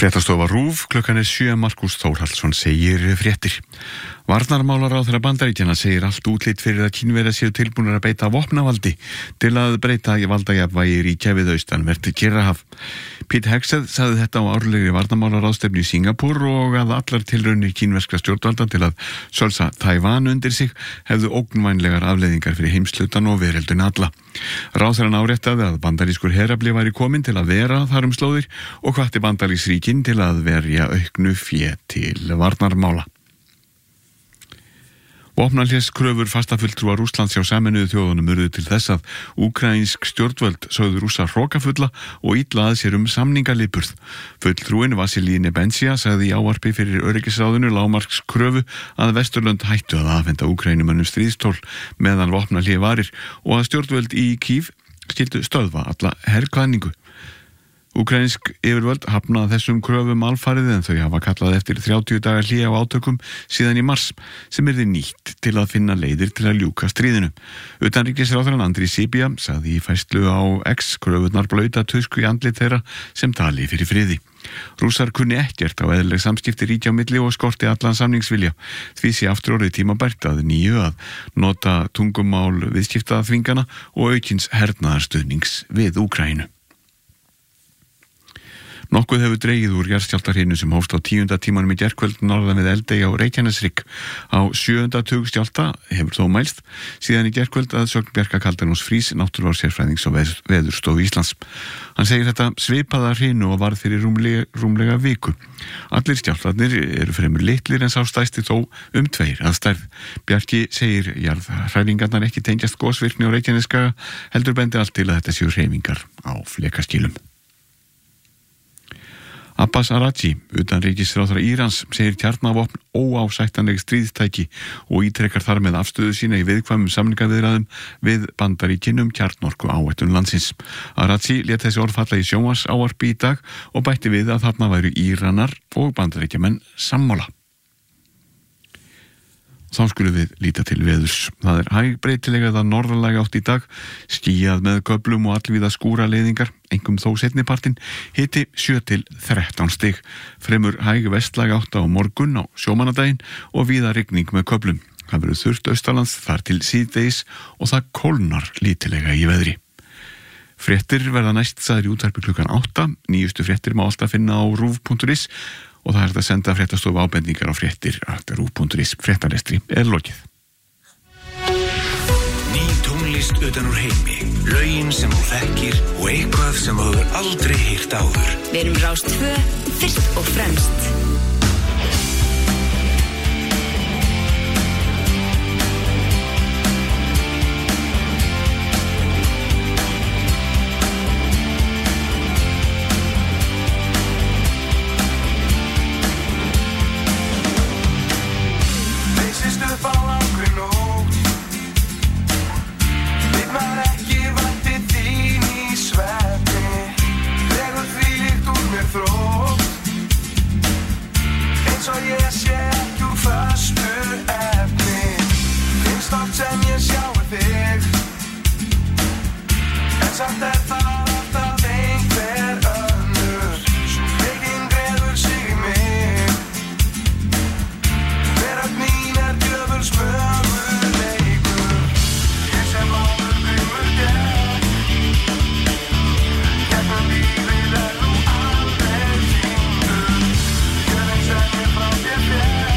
Fréttastofa RÚV, klukkan 7, Markús Þórhallsson segir fréttir. Varnarmálaráðherra Bandaríkjanna segir allt útlit fyrir að Kínverjar séu tilbúnir að beita vopnavaldi til að breyta valdajafnvægi ríkja við austanvert Kyrrahaf. Pete Hegseth sagði þetta á árlegri varnarmálaráðstefnu í Singapúr og að allar tilraunir kínverskra stjórnvalda til að sölsa Tævan undir sig hefðu ógnvænlegar afleiðingar fyrir heimshlutann og verölduna alla. Ráðherrann áréttaði að bandarískur herafli væri kominn til að vera þar slóðir og hvatti bandaríksríkin til að verja auknu fé til varnarmála. Vopnahléskröfur fastafulltrúa Rússlands hjá Sameinuðu þjóðunum urðu til þess að úkraínsk stjórnvöld sögðu Rússa hrokafulla og illa að sér samningalipurð. Fulltrúin Vasilij Nebenzia sagði í ávarpi fyrir öryggisráðinu lágmarkskröfu að Vesturlönd hættu að afhenda Úkrænumönnum stríðstól meðan vopnahlé varir og að stjórnvöld í Kív skyldu stöðva alla herklæðningu. Úkraínsk yfirvöld hafnaði þessum kröfum alfarið en þau hafa kallað eftir 30 daga hlé á átökum síðan í mars sem yrði nýtt til að finna leiðir til að ljúka stríðinu. Utanríkisráðherrann Andriy Sybiha sagði í færslu á X kröfurnar blauta tusku í andlit þeirra sem tali fyrir friði. Rússar kunni ekkert á eðlileg samskipti ríkja á milli og skorti allan samningsvilja. Því sé aftur orðið tímabært að nýju að nota tungumál viðskiptaþvingana og aukins hernaðarstuðnings við Úkraínu. Nokkuð hefur dregið úr jarðskjálftahrinu sem hófst á 10. tímanum í gærkvöld norðan við Eldey á Reykjaneshrygg. Á 7. tug skjálfta hefur þó mælst síðan í gærkvöld að sögn Bjarka Kaldanos Frís, náttúruvár-sérfræðings og Veðurstofu Íslands. Hann segir þetta svipaða hrinu og varð fyrir rúmlega viku. Allir skjálftarnir eru fremur litlir en sá stærsti þó 2 að stærð. Bjarki segir jarðhræringarnar ekki tengjast gosvirkni á Reykjaneskaga, heldur bendi allt til að þetta séu hreyfingar á flekaskilum. Abbas Araghchi, utanríkisráðherra Írans, segir kjarnavopn óásættanleg stríðstæki og ítrekkar þar með afstöðu sína í viðkvæmum samningaviðræðum við Bandaríkin kjarnorku áhættun landsins. Araghchi lét þessi orð falla í sjónvarpsávarpi í dag og bætti við að þarna væru Íranar og Bandaríkjamenn sammála. Þá skulum við líta til veðurs. Það er hægbreytilega eða norðanlæga átt í dag, skýjað með köflum og allvíða skúraleiðingar, einkum þó seinnipartinn, hiti 7 til 13 stig. Fremur hæg vestlæga átt á morgun á sjómannadaginn og víða rigning með köflum. Það verður þurrt austalands þar til síðdegis og það kólnar lítilega í veðri. Fréttir verða næst sagðir í útvarpi klukkan 8. Nýjustu fréttir má alltaf finna á ruv.is og það er hægt að senda fréttastofu ábendingar á fréttir að ruv.is. Fréttalestri er lokið. Ný tónlist utan úr heimi, lögin sem þú þekkir og eitthvað sem þú hefur aldrei heyrt áður. Við erum Rás 2, fyrst og fremst. Yeah.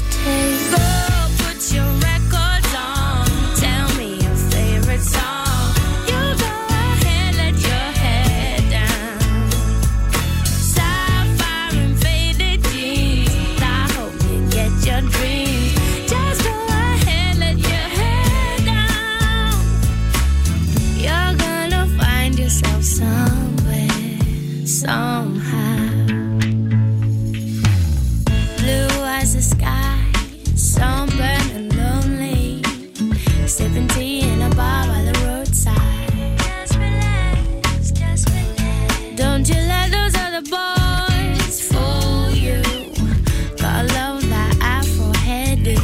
take. Go put your records on, tell me your favorite song. You go ahead, let your head down. Sapphire and faded jeans, I hope you get your dreams. Just go ahead, let your head down. You're gonna find yourself somewhere, somehow. Blue as the sky, sunburned and lonely, sipping tea in a bar by the roadside. Just relax, just relax. Don't you let those other boys fool you. Got love that Afro hairdo.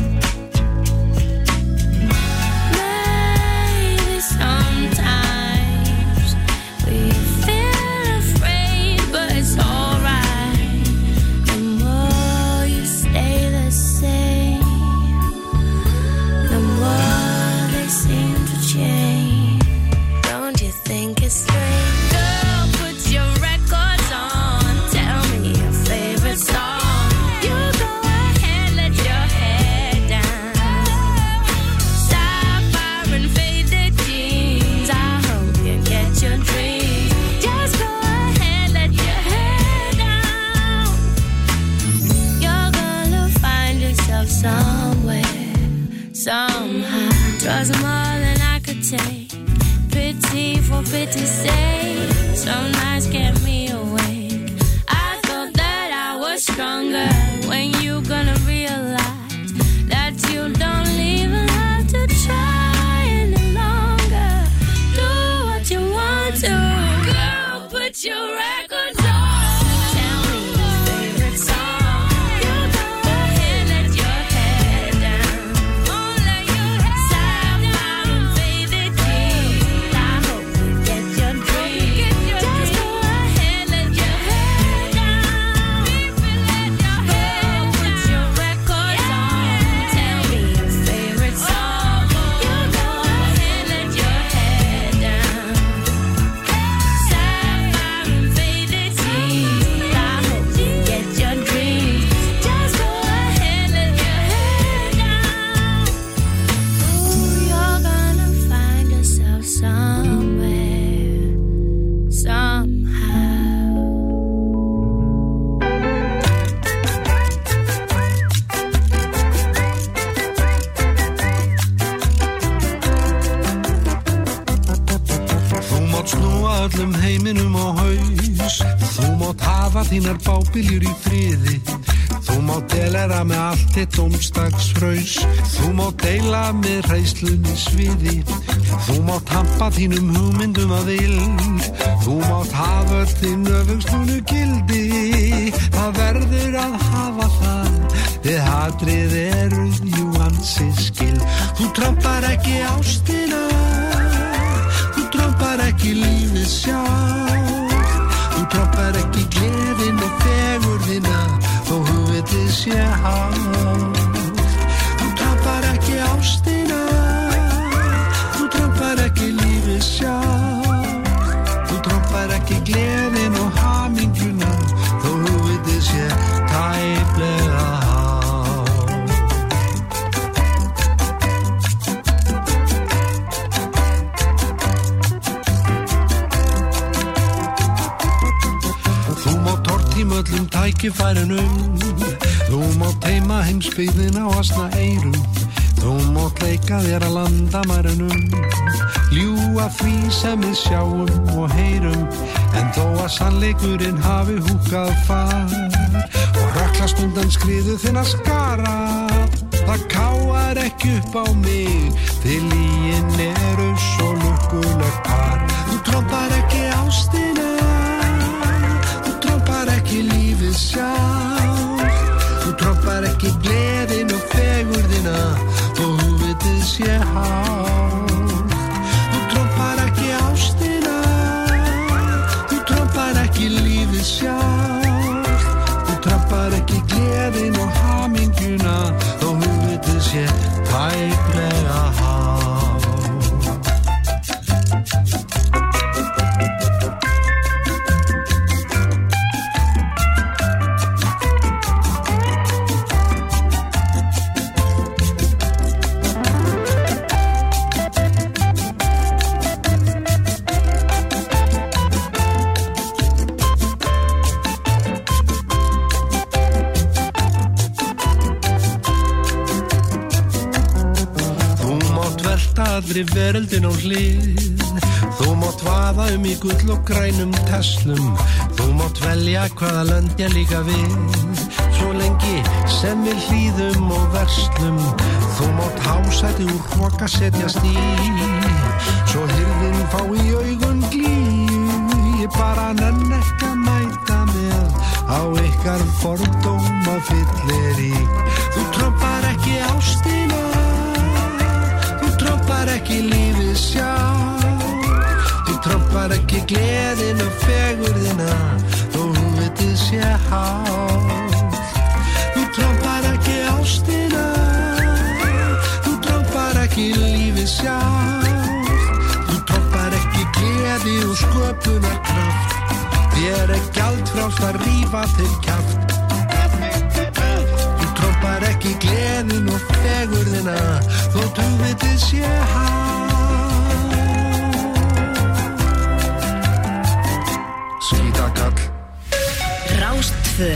Maybe sometimes we feel afraid, but it's alright. The more you stay the same, the more they seem to change. Don't you think it's strange? Girl, put your records on, tell me your favorite song. You go ahead, let your head down. Sapphire and faded jeans, I hope you get your dreams. Just go ahead, let your head down. You're gonna find yourself somewhere, somehow. Trust more than I could take, pity for pity's sake. Some nights kept me awake. I thought that I was stronger. When you gonna realize that you don't even have to try any longer? Do what you want to. Girl, put your records on, tell me your favorite song. You go ahead, let your head down. Let your head Sapphire and faded jeans, I hope you get your dreams. Just go ahead, let your head down. Girl, put your records on, tell me your favorite song. You go ahead, let your head down. Sapphire and faded jeans, I hope you get your dreams. Just go ahead, let your head down. Ooh, you're gonna find yourself somewhere, somehow. Þú mátt snúa öllum heiminum á haus. Þú mátt hafa þínar bábiljur í friði. Þú mátt delera með allt þitt dómstagsfraus. Þú mátt deila með hræðslunni sviði. Þú mátt hampa þínum hugmyndum að vild. Þú mátt hafa öll þín öfugslunu gildi. Það verður að hafa það, þið hatrið eruð jú ansi skil. Þú trampar ekki ástina, þú trampar ekki lífið sjálf. Þú trampar ekki gleðin og fegurðina, þó hugvitið sé hátt. Þú trampar ekki ástina, þú trampar ekki lífið sjálf. Þú trampar ekki gleðin og hamingjuna, þó hugvitið sé tæplega hátt. Þú mátt tortíma öllum tækifærunum. Þú mátt teima heimsbyggðina á asna eyrum. Þú mátt leika þér að landamærunum. Ljúga því sem við sjáum og heyrum. En þó að sannleikurinn hafi húkað far og röklast undan skriðu þinna skara, það káar ekki upp á mig, því lygin eru svo lukkulegt par. Þú trompar ekki ástina, þú trompar ekki lífið sjálf. Þú trompar ekki gleðin og fegurðina, þó hugvitið sé hátt. Þú trompar ekki ástina, þú trompar ekki lífið sjálf. Þú trompar ekki gleðin og hamingjuna, þó hugvitið sé tæplega hátt. allri veröldin á hlið. Þú mátt vaða í gull og grænum Teslum. Þú mátt velja hvaða lönd ég líka við. Svo lengi sem við hlýðum og verslum. Þú mátt hásæti úr hroka setjast í. Svo hirðin fá í augun glíu. Ég bara nenn ekki að mæta með á ykkar fordóma fylleri. Þú trompar ekki ástina. Þú trompar ekki lífið sjálf. Þú trompar ekki gleðin og fegurðina þó húvitið sé hálf. Þú trompar ekki ástina. Þú trompar ekki lífið sjálf. Þú trompar ekki gleði og sköpunarkraft. Þér gjaldfrjálst að rífa til kjaft. Þú trompar ekki gleðin og fegurðina þótt hugvitið sé hálf. Skítakall. Rás 2.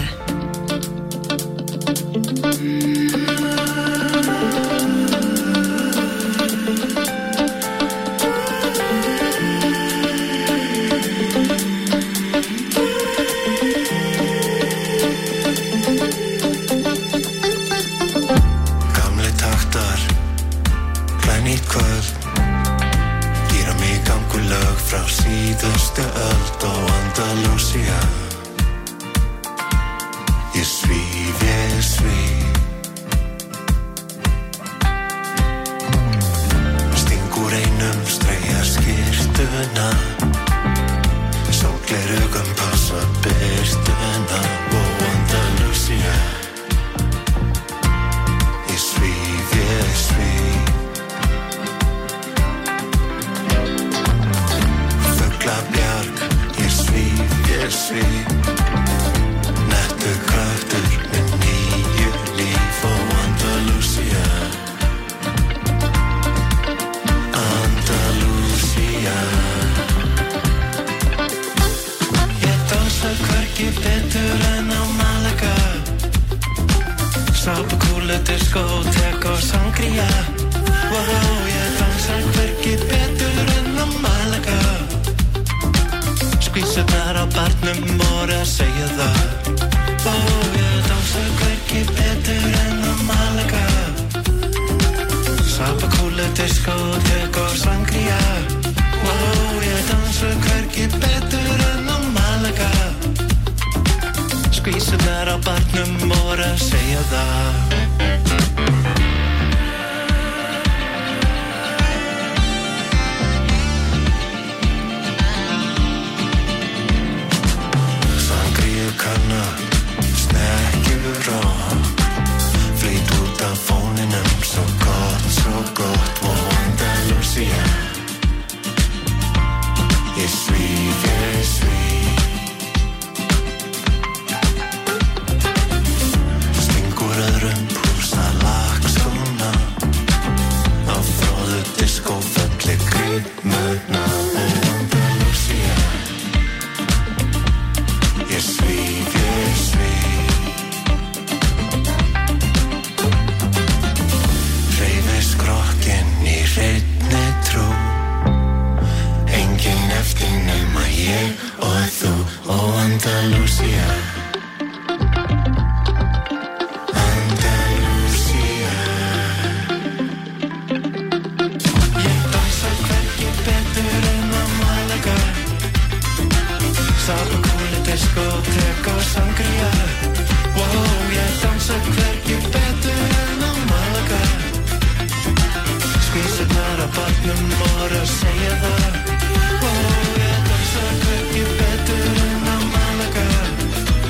Frá síðustu öld á Andalúsía. Ég svíf, ég svíf. Stingur einum streyja skyrtuna. Sólgleraugun passa birtuna á Andalúsía. Ég svíf, ég svíf. Bjarg, ég svíf, ég svíf. Nettur kraftur með nýju líf á Andalúsía. Andalúsía. Ég dansa hvergi betur en á Malaga. Sápukúlu, diskótek og sangria. Wow, ég dansa hvergi betur en á Malaga. Skvísurnar á barnum voru að segja það. Ó, ég dansa hvergi betur en á Malaga. Sápukúlu, diskótek og sangria. Ó, ég dansa hvergi betur en á Malaga. Skvísurnar á barnum voru að segja það. Kanna, snekkjur á. Flýt út af fóninum, svo gott og Andalúsía. Ég svíf, ég svíf. Stingur öðrum púsa lakskóna. Á fróðu diskófelli grímuna á Andalúsía. Ég svíf, ég svíf. Hreyfi skrokkinn í hreinni trú. Enginn eftir nema ég og þú á Andalúsía. Andalúsía. Ég dansa hvergi betur en á Malaga. Sápukúlu, diskótek og sangria. Wow, ég dansa hvergi betur en á Malaga. Skvísurnar á barnum voru að segja það. Wow, ég dansa hvergi betur en á Malaga.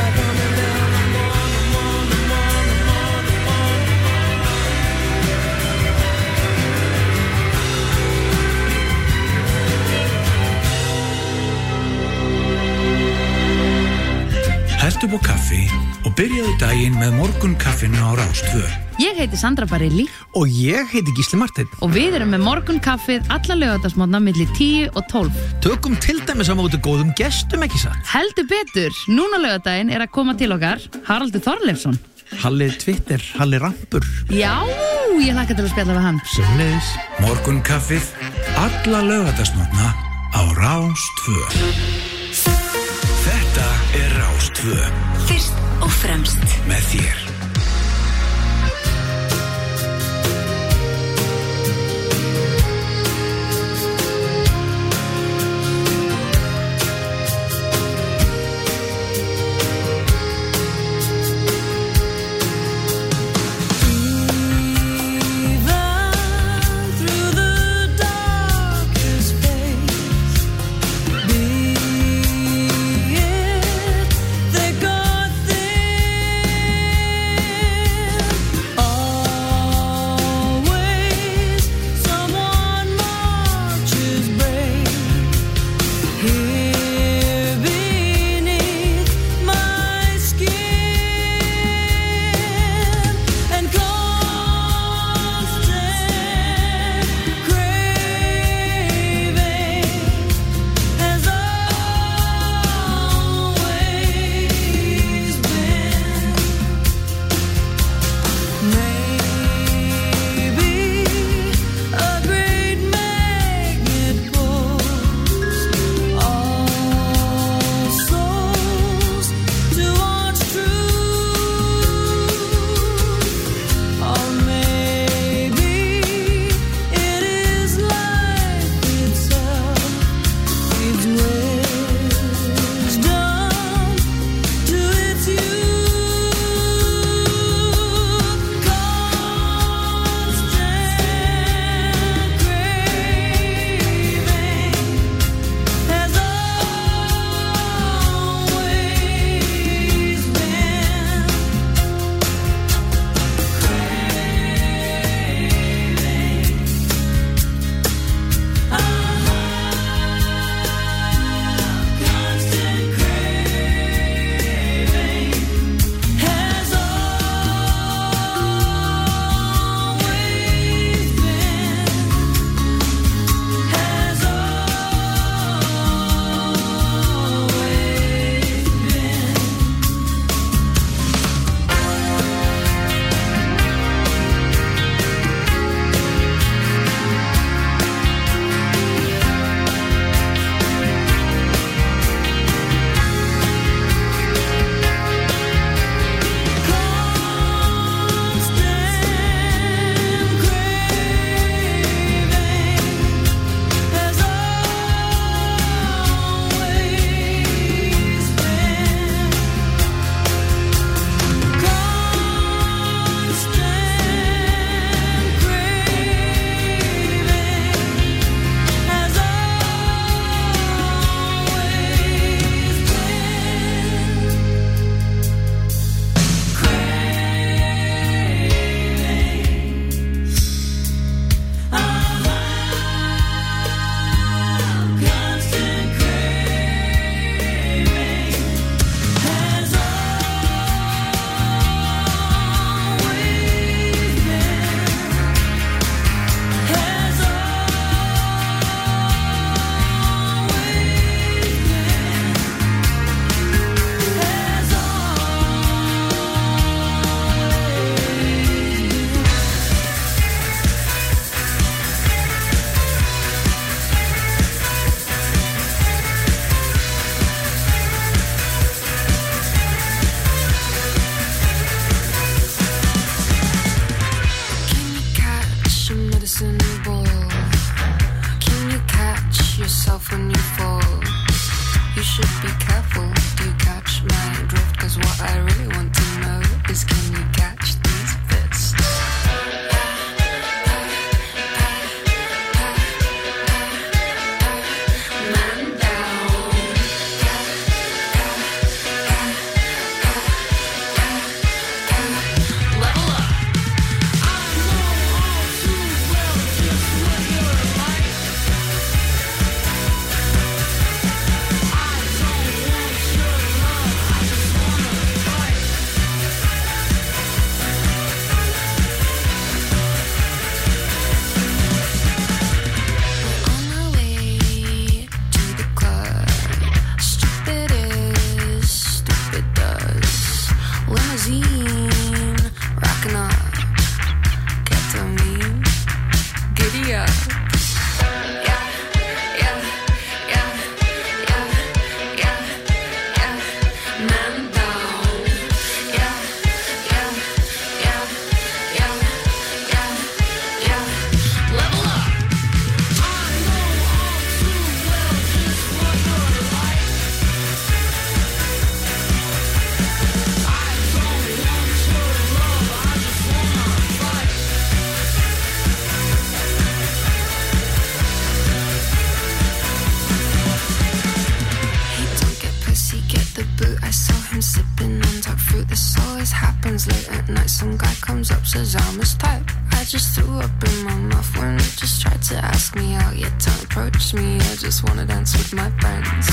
Heldu upp á kaffi og byrjaðu daginn með morgunkaffinu á Rás 2. Ég heiti Sandra Barilli Og ég heiti Gísli Marteinn. og við erum með morgunkaffið alla laugardagsmorgna milli 10 og 12. Tökum til dæmis á móti góðum gestum, ekki satt? Heldur betur, núna laugardaginn er að koma til okkar Haraldur Þorleifsson. Halli Twitter, Halli Rampur. Já, ég hlakka til að spjalla við hann. Sömuleiðis. Morgunkaffið alla laugardagsmorgna á Rás 2. Þetta Rás 2. Fyrst og fremst Með þér. comes up, says I'm his type. I just threw up in my mouth when it just tried to ask me out. Yet don't approach me, I just wanna dance with my friends.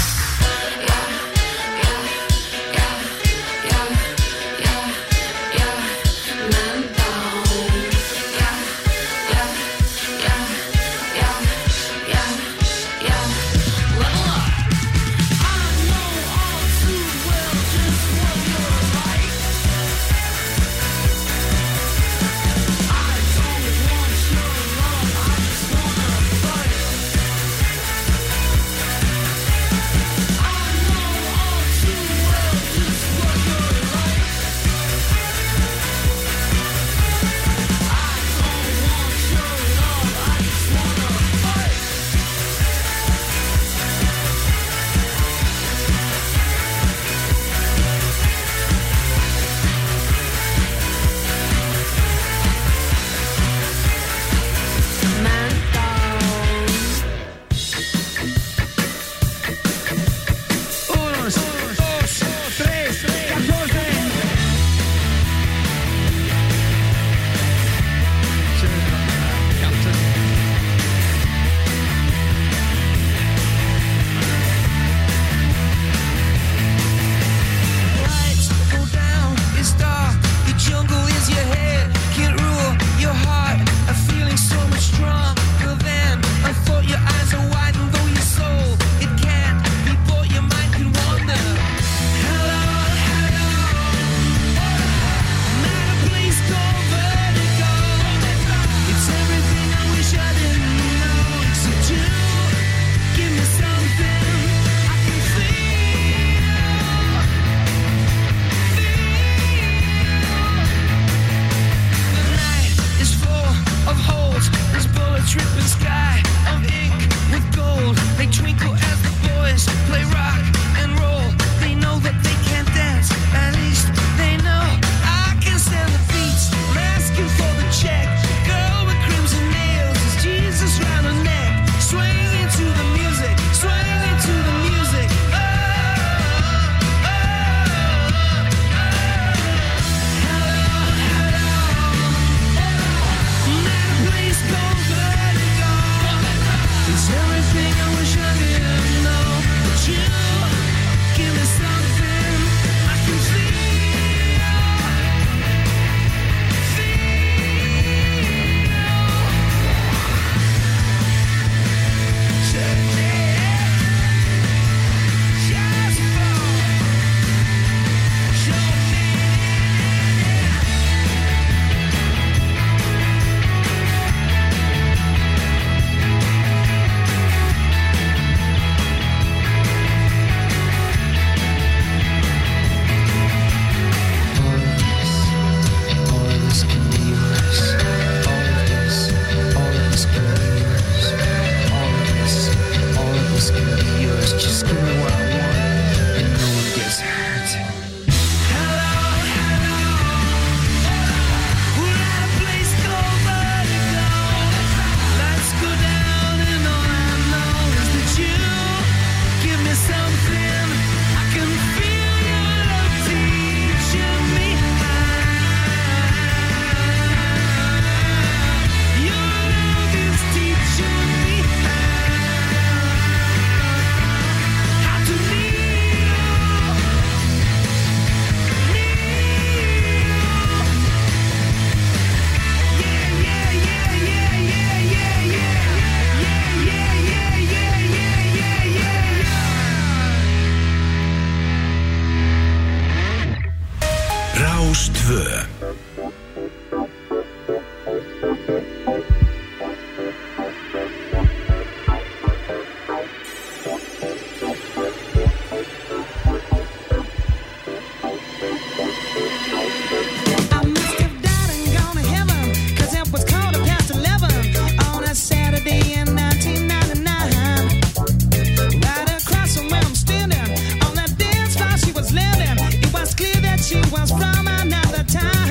She was from another time.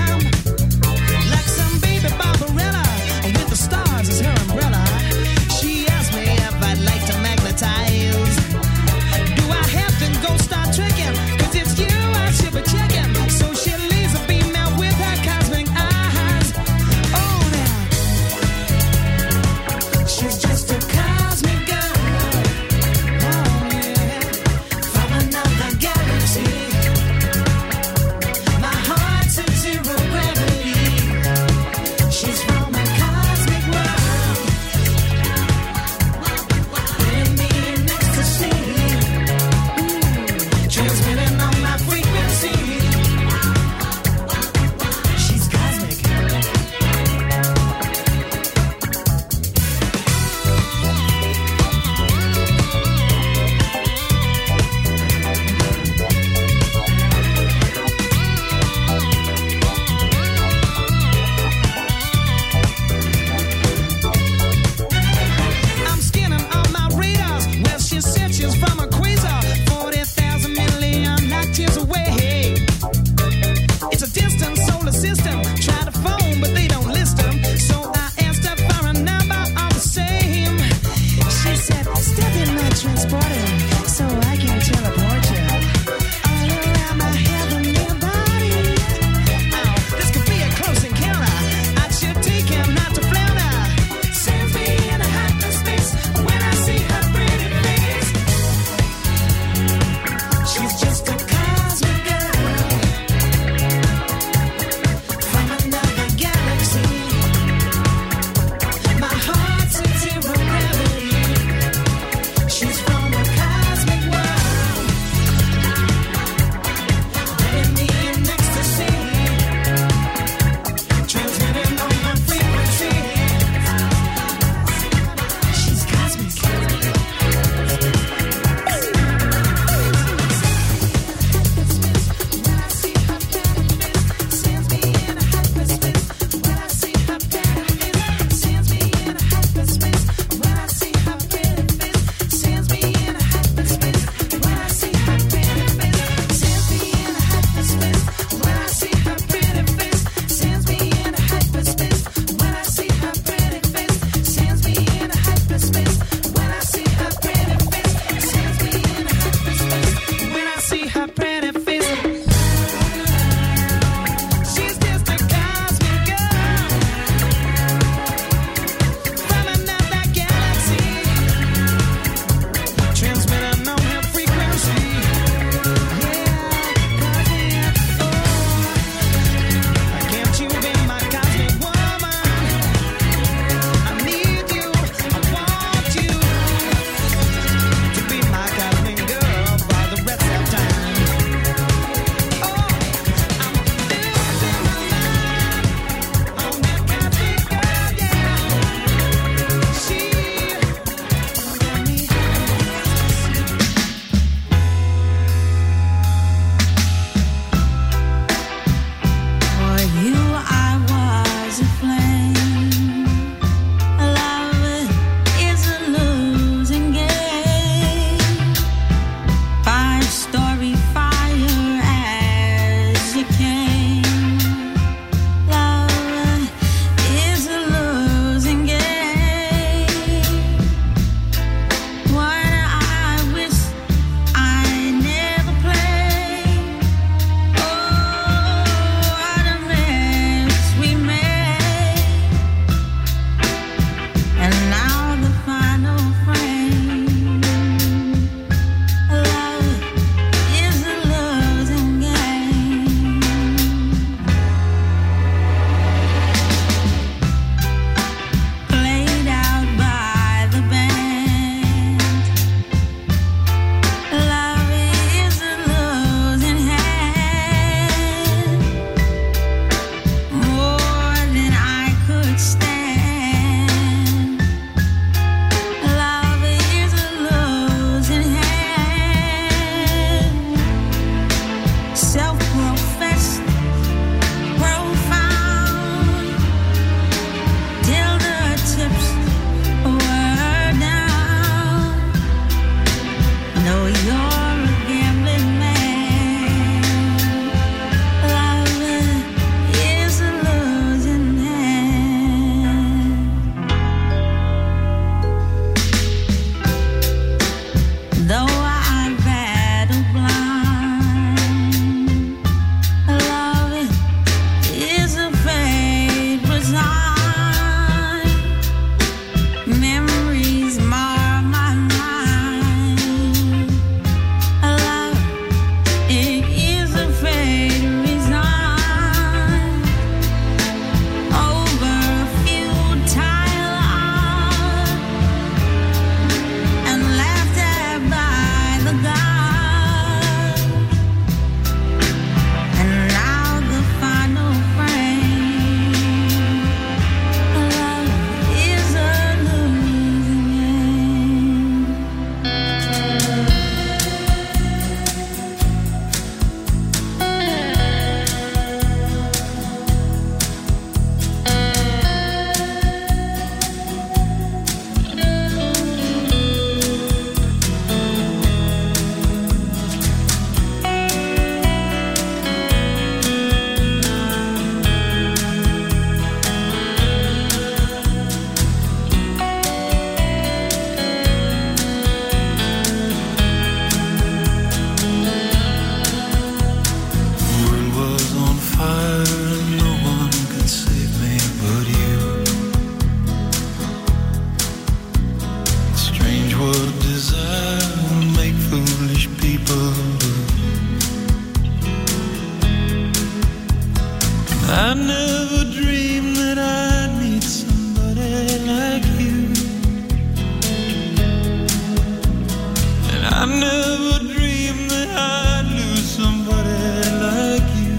never dreamed that I'd lose somebody like you.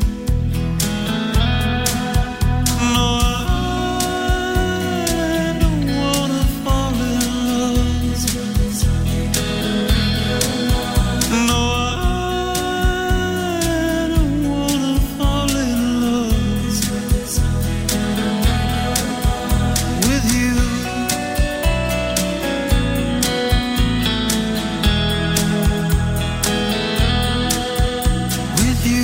No, I don't wanna fall in love. No, I don't wanna fall in love with you. With you.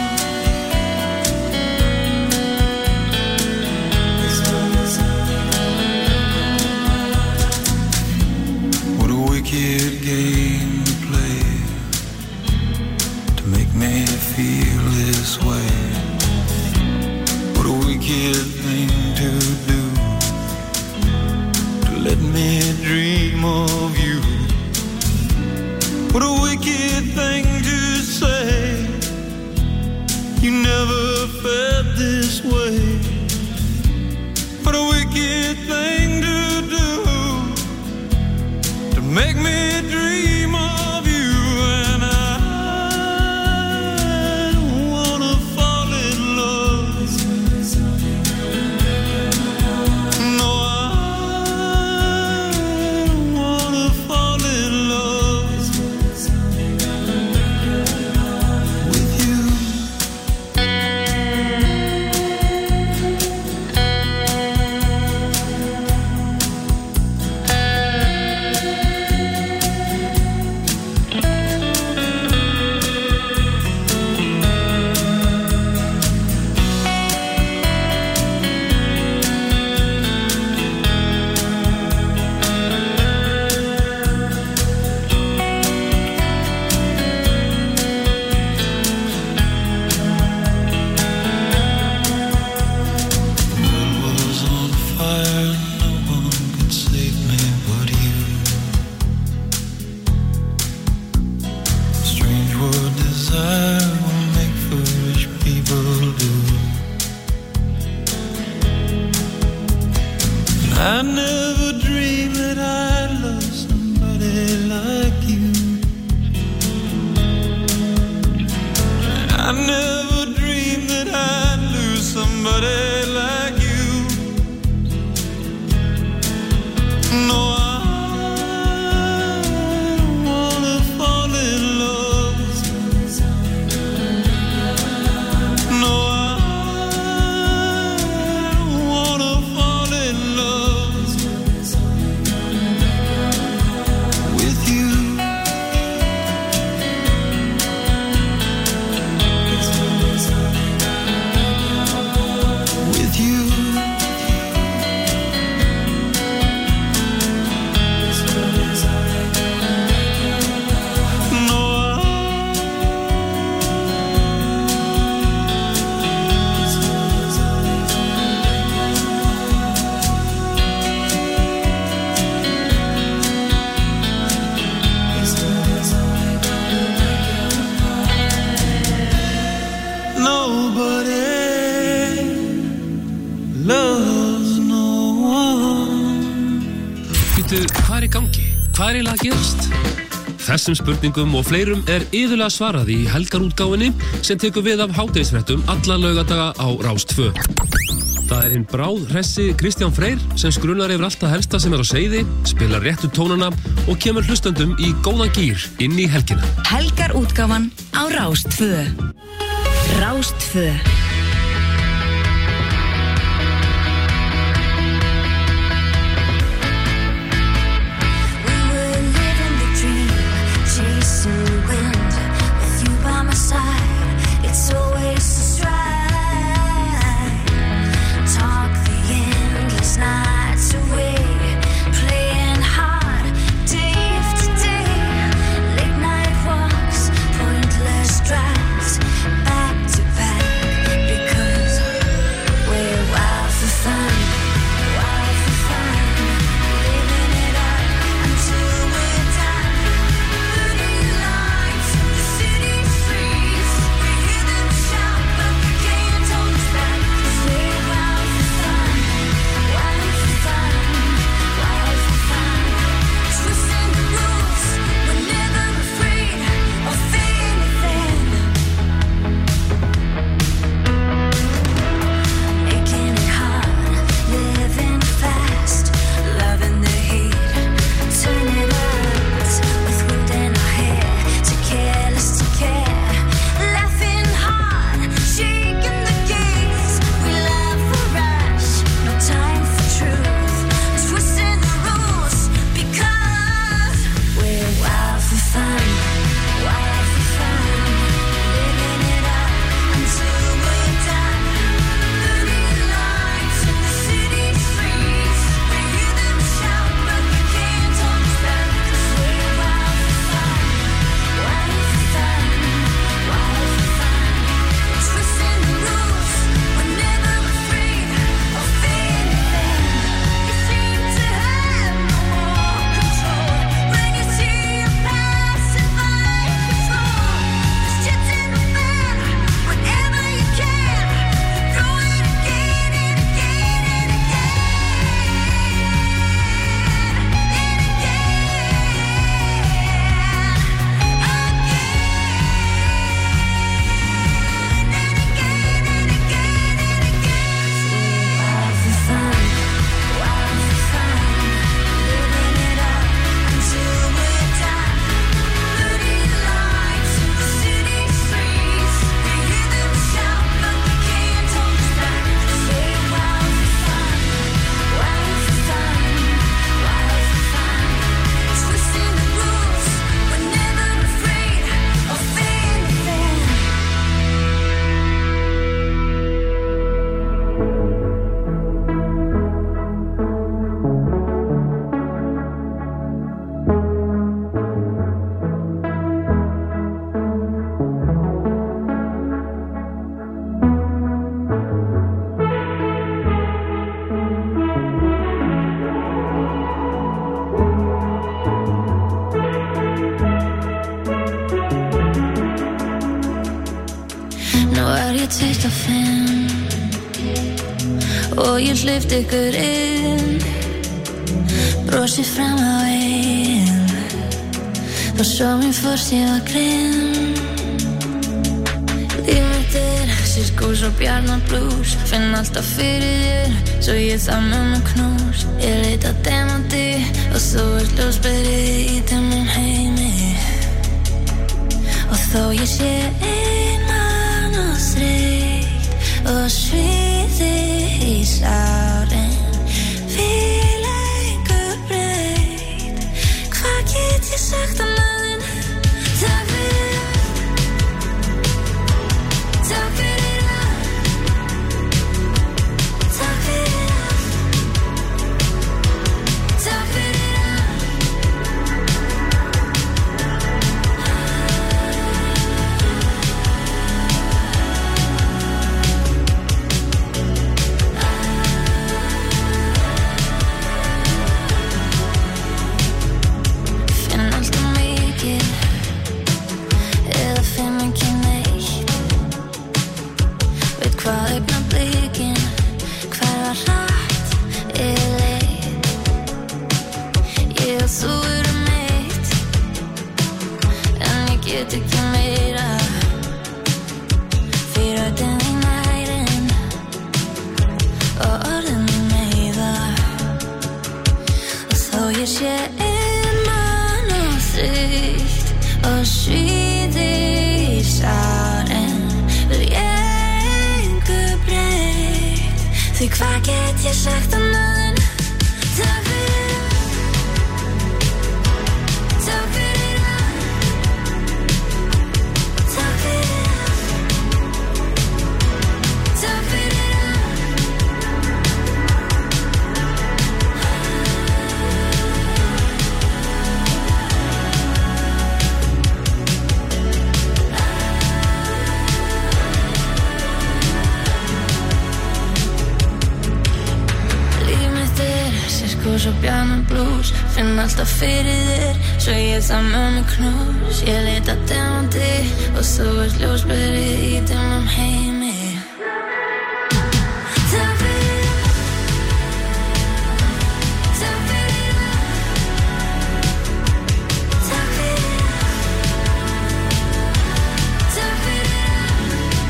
What a wicked game to play to make me feel this way. What a wicked thing to do to let me dream of you. What a wicked thing to say. You never felt this way. What a wicked thing to do to make me dream of you. And I don't wanna fall in love. No, I don't wanna fall in love with you. The world was on fire, no one could save me but you. Strange what desire will make foolish people do. I never dreamed that I'd love somebody like you. I never dreamed that I'd lose somebody like you. No, I don't wanna fall in love. No, I don't wanna fall in love with you. With you. No, nobody loves no one. Býtu, hvað er í gangi? Hvað er eiginlega að gerast? Þessum spurningum og fleirum er iðulega svarað í helgarútgáfunni sem tekur við af hádegisfréttum alla laugardaga á Rás 2. Það er hinn bráðhressi Kristján Freyr sem skrunar yfir allt það helsta sem er á seiði, spilar réttu tónana og kemur hlustendum í góðan gír inn í helgina. Helgarútgáfan á Rás 2. Rás 2. Drives back to back. ég 25 og ég hleypti ykkur inn, brosið fram á veginn, og svo mér fórst ég var grimm. Líf mitt sirkus og bjarnablús, finn alltaf fyrir þér, svo ég það með mig knús. Ég leita demanti og þú ert ljósberið í þeim heimi, og þó ég sé einmann og þreytt og svíði í sárin, vil engu breytt, hvað get ég sagt annað en takk fyrir allt, takk fyrir allt, takk fyrir allt, takk fyrir allt. Finn alltaf mikið eða finn ekki neitt, veit hvað augnablikin hverfa hratt eða leitt. Ég og þú erum eitt, en ég get ekki meira, fyrir röddin þín nærin og orðin þín meiða, og þó ég sé einmann og þreytt og svíði í sárin, vil ég engu breytt, því hvað get ég sagt annað en takk fyrir allt, takk fyrir allt, takk fyrir allt, takk fyrir allt. Líf mitt sirkus og bjarnablús, finn alltaf fyrir þér, svo ég það með mig knús. Ég leita demanti og þú ert ljósberið í þeim heimi, takk fyrir allt, takk fyrir allt, takk fyrir allt, takk fyrir allt.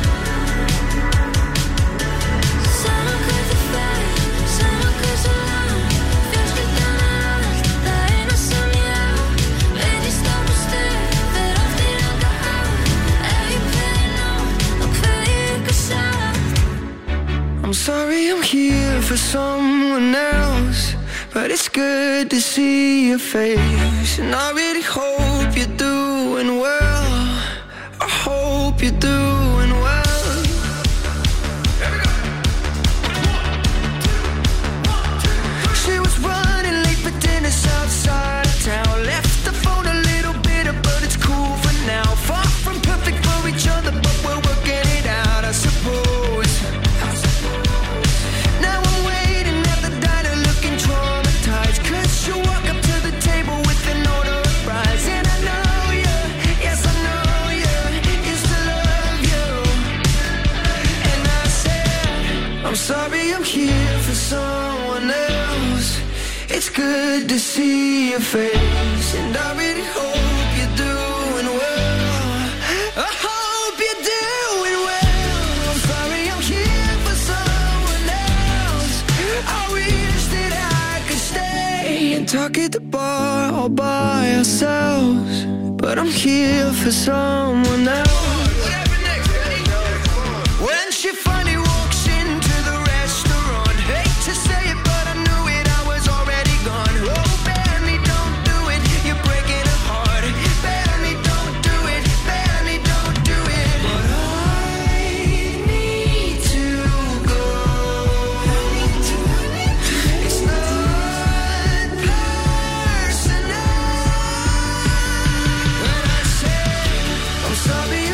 Sama hvert þú ferð, sama hversu langt, fjölskyldan allt, það eina sem ég á, veit ég stopp og stuð, fer oft í ranga átt, ef ég kveði nótt, þá kveði ég ykkur satt. I'm sorry I'm here for someone else, but it's good to see your face, and I really hope you're doing well, I hope you're doing well. She was running late for dinner outside of town, left the phone a little bitter, but it's cool for now. Far from perfect for each other, but we're working it out, I suppose. Now I'm waiting at the diner looking traumatized, 'cause you walk up to the table with an order of fries, and I know you, yes I know you, used to love you. And I said, I'm sorry I'm here for someone else, it's good to see your face, and I really hope you're doing well, I hope you're doing well. I'm sorry I'm here for someone else, I wish that I could stay and talk at the bar all by ourselves, but I'm here for someone else. When she finally walks into the restaurant, hate to say it but I knew it, I was already gone. Oh Benny, don't do it, you're breaking her heart. Benny, don't do it, Benny, don't do it. But I need to go. It's not personal. When I say I'm sorry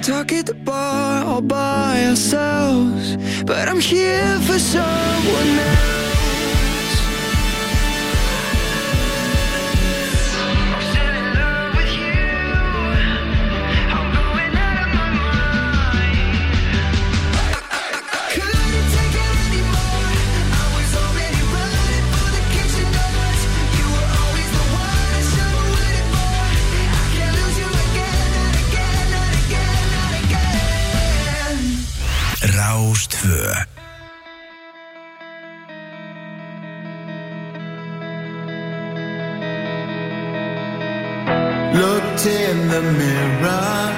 talk at the bar all by ourselves, but I'm here for someone else. Rástvö. Looked in the mirror,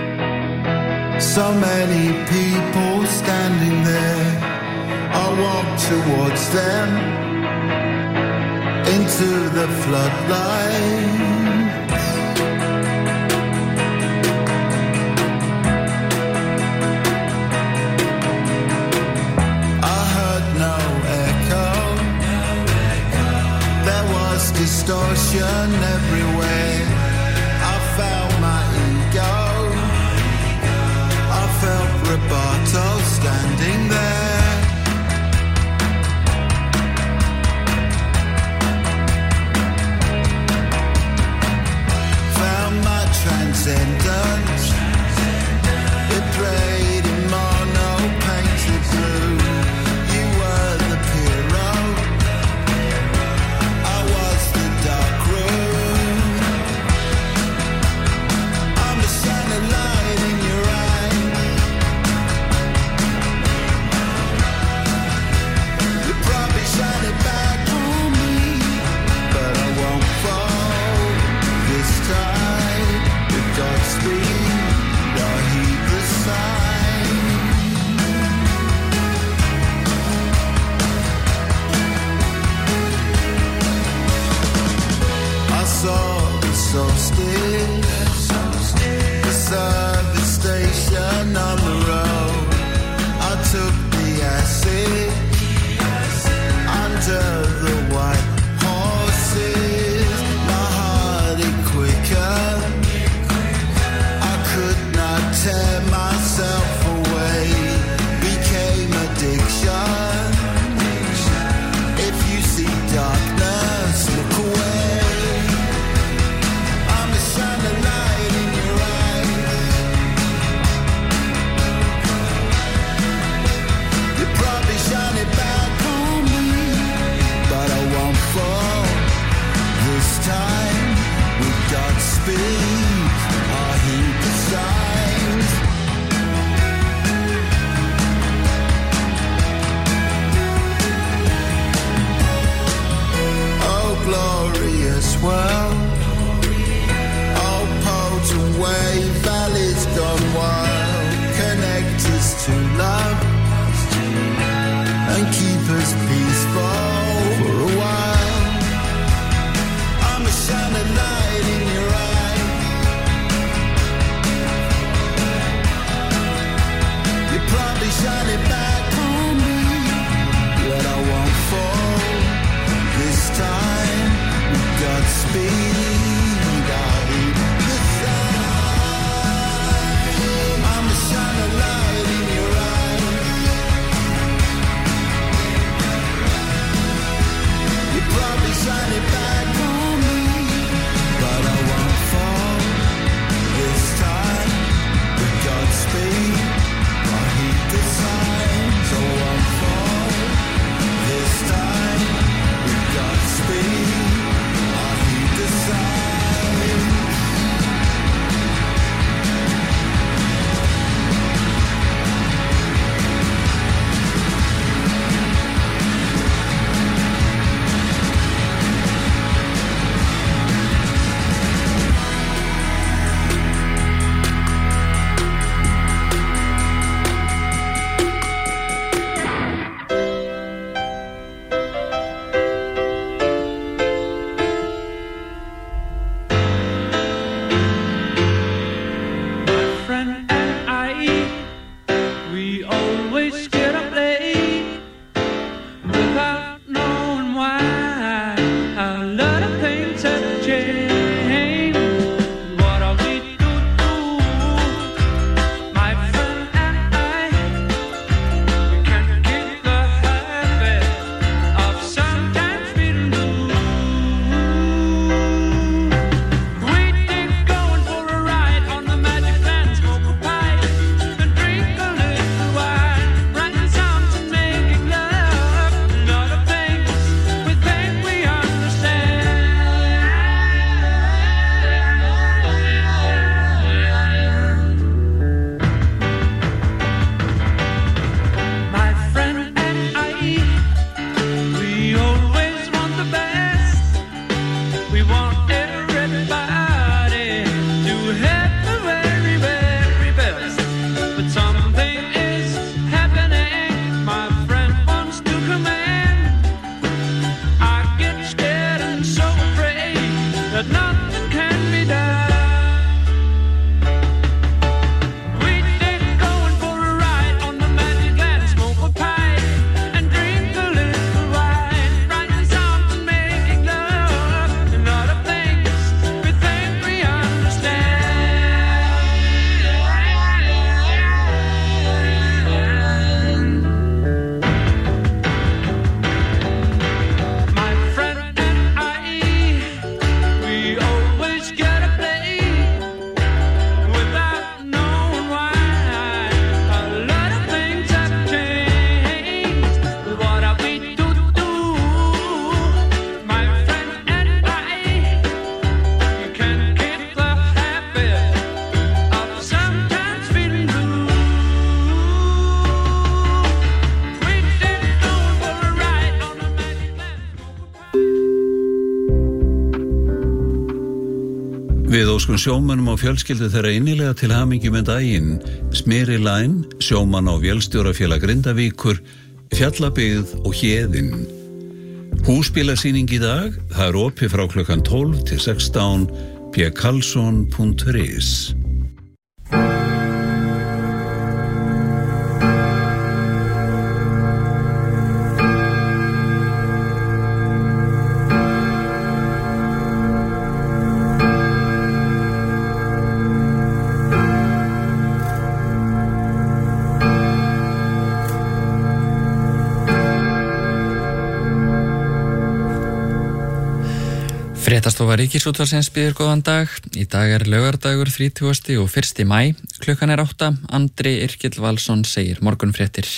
so many people standing there. I walked towards them into the floodlight. Distortion everywhere. I felt my ego. I felt Roberto standing there. Found my transcendence. It played in mono painted blue. You were the hero. So still, the service station on the road. I took the acid under the white horses. My heart it quicker. I could not tear myself away. Became addiction. If you see darkness, look away. Time with Godspeed, I heed the signs. Oh, glorious world. Oh, potent wave, valleys gone wild. Connect us to love and keep us peaceful for a while. Shine a light in your eye. You probably shine it back on me, but I won't fall this time. With Godspeed, I'll heed the sign. I'ma shine a light in your eye. You probably shine it back on me, but I won't fall this time. With Godspeed, I heed the signs. I won't fall this time. With Godspeed, I heed the signs. We want everybody to have the very, very best. But something is happening. My friend wants to command. I get scared and so afraid that nothing can be done. Við óskum sjómönnum og fjölskyldu þeirra innilega til hamingju með daginn. Smyri Line, sjómann á Vélstjórafélag Grindavíkur, Fjallabyggð og Héðinn. Húsbílasýning í dag, það er opið frá klukkan 12 til 16, pkarlsson.is. Fréttastofa Ríkisútvarpsins býður góðan dag. Í dag er laugardagur 30. og 1. maí. Klukkan er 8. Andri Yrkill Valsson segir morgunfréttir.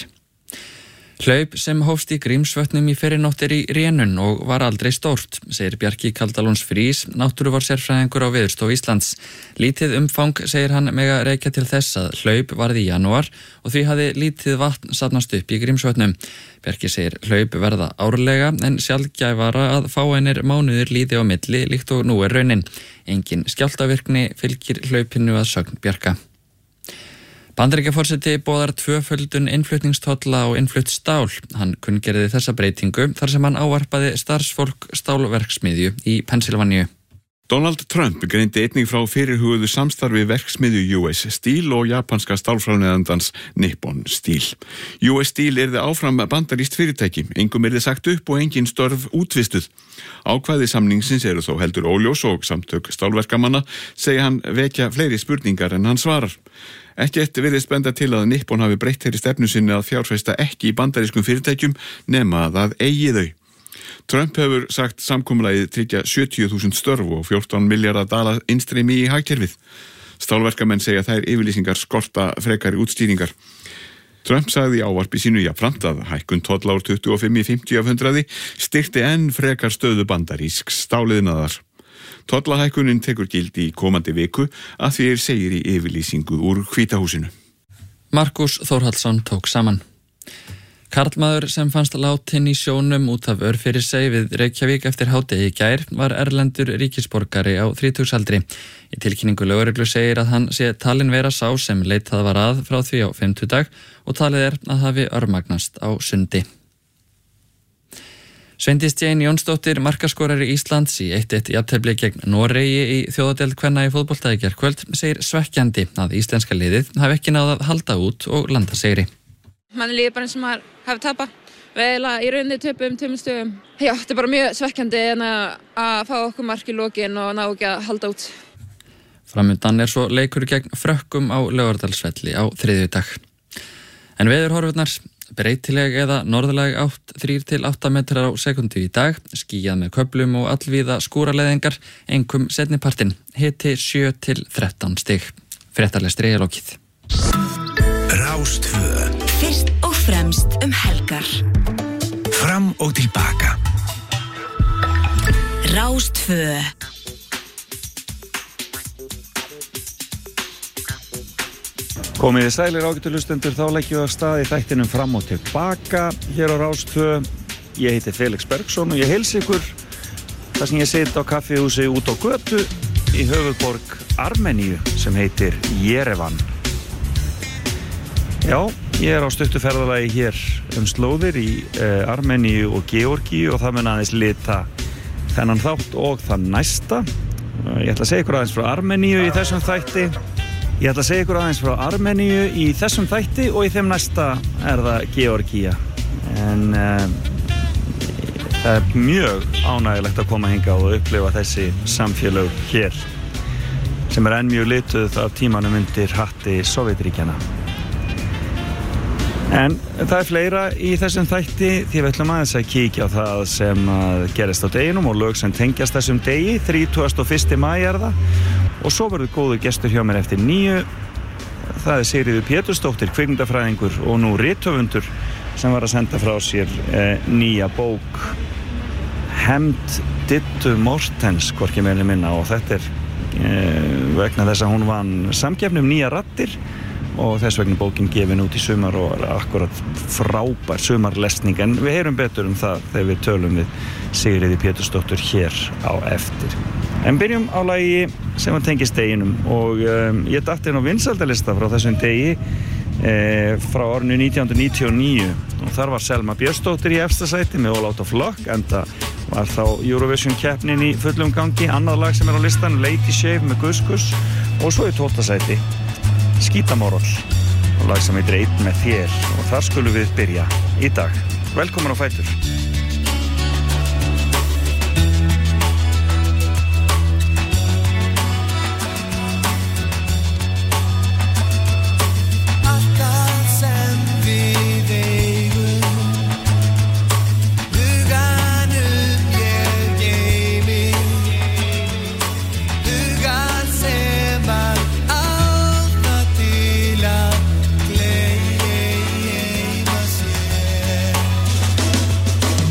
Hlaup sem hófst í Grímsvötnum í fyrrinótt í rénun og var aldrei stórt, segir Bjarki Kaldalóns Frís, náttúrufarsérfræðingur á Veðurstofu Íslands. Lítið umfang, segir hann, mega rekja til þess að hlaup varð í janúar og því hafði lítið vatn safnast upp í Grímsvötnum. Bjarki segir hlaup verða árlega en sjaldgæfara að fáeinir mánuðir líði á milli líkt og nú er raunin. Engin skjálftavirkni fylgir hlaupinu að sögn Bjarka. Bandaríkjaforseti boðar tvöföldun innflutningstolla á innflutt stál. Hann kunngerði þessa breytingu þar sem hann ávarpaði starfsfólk stálverksmiðju í Pennsylvaníu. Donald Trump greindi einnig frá fyrirhuguðu samstarfi verksmiðju US Steel og japanska stálframleiðandans Nippon Steel. US Steel yrði áfram bandarískt fyrirtæki, engum yrði sagt upp og engin störf útvistuð. Ákvæði samningsins eru þó heldur óljós og samtök stálverkamanna segja hann vekja fleiri spurningar en hann svarar. Ekkert virðist benda til að Nippon hafi breytt þeirri stefnu sinni að fjárfesta ekki í bandarískum fyrirtækjum nema að það eigi þau. Trump hefur sagt samkomulagið tryggja 70.000 störf og 14 milljarða dala innstreymi í hagkerfið. Stálverkamenn segja þær yfirlýsingar skorta frekari útstýringar. Trump sagði í ávarpi sínu jafnframt að hækkun tolla úr 25 í 50 af 100 styrkti enn frekar stöðu bandarísks stáliðnaðar. Tollahækkunin tekur gildi í komandi viku að því segir í yfirlýsingu úr Hvíta húsinu. Markus Þórhallsson tók saman. Karlmaður sem fannst látinn í sjónum út af Örfirisey við Reykjavík eftir hádegi í gær var erlendur ríkisborgari á 30-aldri. Í tilkynningu lögreglu segir að hann sé talinn vera sá sem leitað var að frá því á fimmtudag og talið er að hafi örmagnast á sundi. Sveindís Jane Jónsdóttir, markaskorari Íslands í 1-1 jafntefli gegn Noregi í þjóðadeild kvenna í fótbolta í gærkvöld, segir svekkjandi að íslenska liðið hafi ekki náð að halda út og landa sigri. Man líður bara eins og maður hafi tapað. Við eiginlega í rauninni töpum 2 stigum. Já, þetta er bara mjög svekkjandi en að fá okkur mark í lokin og ná ekki að halda út. Framundan er svo leikur gegn Frökkum á Laugardalsvelli á þriðjudag. En veðurhorfurnar, breytileg eða norðlæg átt 3-8 metrar á sekundu í dag, skýjað með köflum og allvíða skúraleðingar, einkum seinnipartinn, hiti 7-13 stig. Fréttalestri er lokið. Rás 2. Fyrst og fremst helgar. Fram og tilbaka. Rás 2. Komiði sælir ágætu hlustendur, þá leggjum við af stað í þættinum Fram og tilbaka hér á Rás 2. Ég heiti Felix Bergsson og ég heilsa ykkur þar sem ég sit á kaffihúsi út á götu í höfuðborg Armeníu sem heitir Jerevan. Já, ég á stuttu ferðalagi hér slóðir í Armeníu og Georgíu og það mun aðeins lita þennan þátt og það næsta. Ég ætla að segja ykkur aðeins frá Armeníu í þessum þætti. Ég ætla að segja ykkur aðeins frá Armeníu í þessum þætti og í þeim næsta það Georgía. En það mjög ánægilegt að koma hingað og upplifa þessi samfélög hér sem enn mjög lituð af tímanum undir hatti Sovétríkjanna. En það fleira í þessum þætti því við ætlum aðeins að kíkja á það sem gerist á deginum og lög sem tengjast þessum degi, 31. maí það. Og svo verður góður gestur hjá mér eftir 9. Það Sigríður Pétursdóttir, kvikmyndafræðingur og nú rithöfundur sem var að senda frá sér nýja bók Hefnd Diddu Mortens, hvorki meira minna, og þetta vegna þess að hún vann samkeppni nýja raddir og þess vegna bókin gefin út í sumar og akkurat frábær sumarlesning, en við heyrum betur það þegar við tölum við Sigríði Pétursdóttur hér á eftir. En byrjum á lagi sem að tengist deginum og ég datt inn á vinsældalista frá þessum degi frá árinu 1999 og þar var Selma Björnsdóttir í efsta sæti með All Out of Luck, enda var þá Eurovision keppnin í fullum gangi. Annað lag sem á listan, Lady Shave með Gus Gus, og svo í 12. sæti Skítamóroll og lag sem heitir Einn með þér, og þar skulum við byrja í dag. Velkomin á Fætur. Gleyma sér.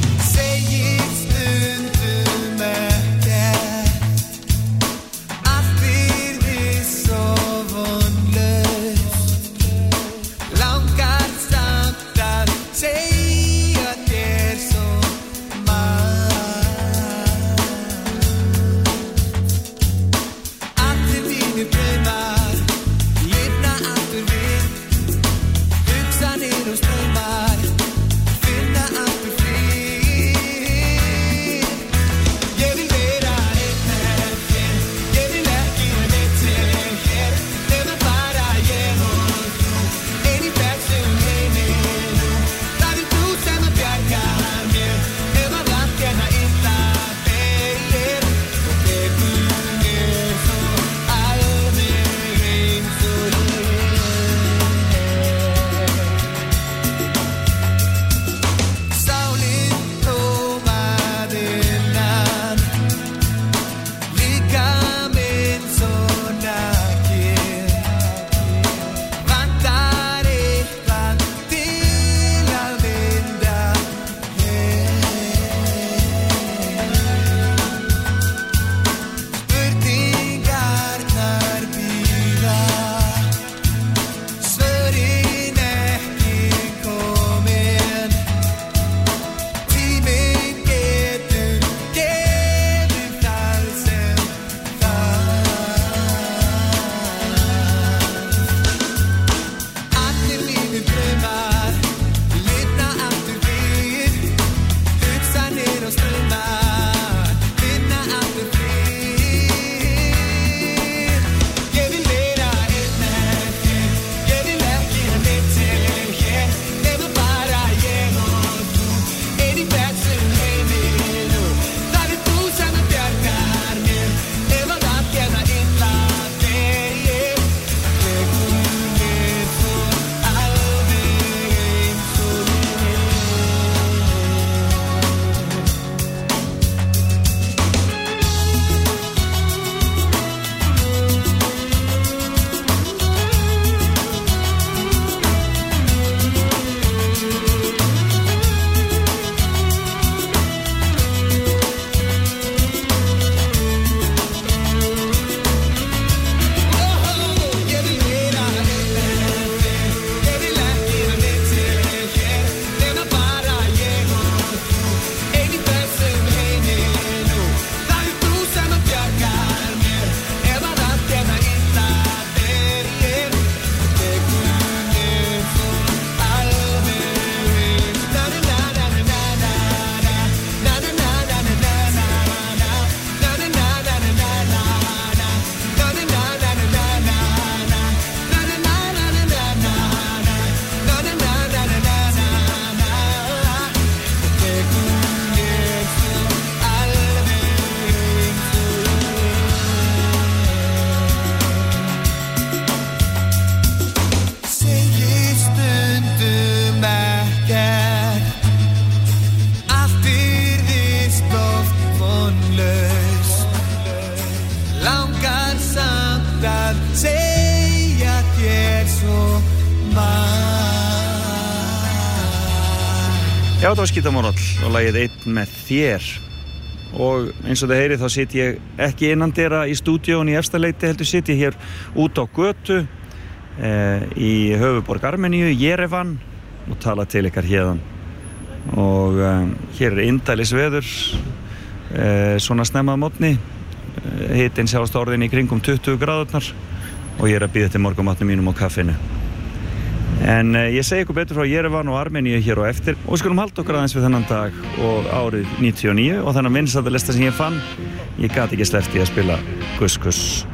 Já, þetta var Skítamorall og lagið Einn með þér. Og eins og þið heyrið þá sit ég ekki innandyra í stúdíónu í Efstaleiti, heldur sit ég hér út á götu í höfuðborg Armeníu, Jerevan, og tala til ykkar hérðan. Og hér indælis veður, svona snemma að morgni, hitinn sjást orðin í kringum 20 gráðurnar og ég að bíða til morgunmatnum mínum og kaffinu. En ég segi ykkur betur frá Jerevan og Armeníu hér og eftir og við skulum halda okkur aðeins við þennan dag og árið 99 og þennan vinsældarlista sem ég fann, ég gat ekki sleppt í að spila Kuss Kuss.